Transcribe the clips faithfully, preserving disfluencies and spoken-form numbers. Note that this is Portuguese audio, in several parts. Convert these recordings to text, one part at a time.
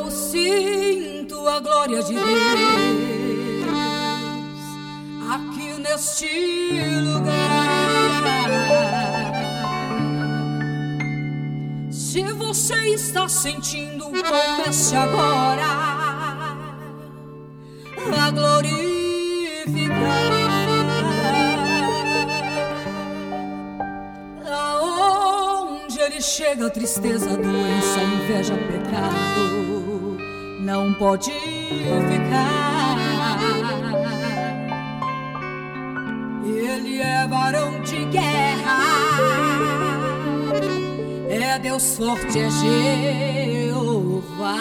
eu sinto a glória de Deus aqui neste lugar. Se você está sentindo, comece agora a glorificar. Aonde ele chega, tristeza, doença, inveja, pecado não pode ficar. Ele é varão de guerra, é Deus forte, é Jeová.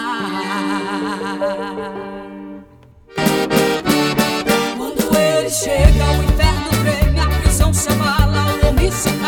Quando ele chega, o inferno treme, a prisão se abala, o homem se